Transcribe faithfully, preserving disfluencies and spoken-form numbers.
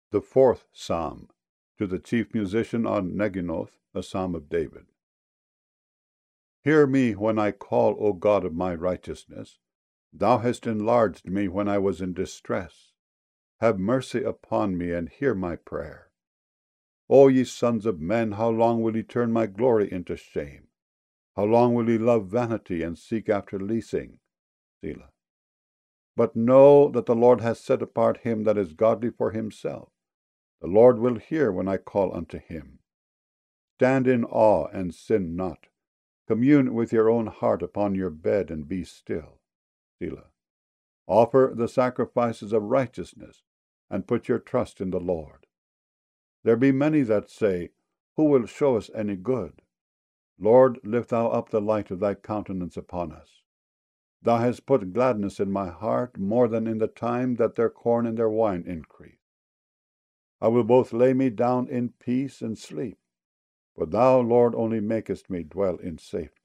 The fourth Psalm, to the chief musician on Neginoth, a psalm of David. Hear me when I call, O God of my righteousness. Thou hast enlarged me when I was in distress. Have mercy upon me, and hear my prayer. O ye sons of men, how long will ye turn my glory into shame? How long will ye love vanity, and seek after leasing? Selah. But know that the Lord hath set apart him that is godly for himself. The Lord will hear when I call unto him. Stand in awe, and sin not. Commune with your own heart upon your bed, and be still. Selah. Offer the sacrifices of righteousness, and put your trust in the Lord. There be many that say, Who will show us any good? Lord, lift thou up the light of thy countenance upon us. Thou hast put gladness in my heart more than in the time that their corn and their wine increase. I will both lay me down in peace and sleep, for thou, Lord, only makest me dwell in safety.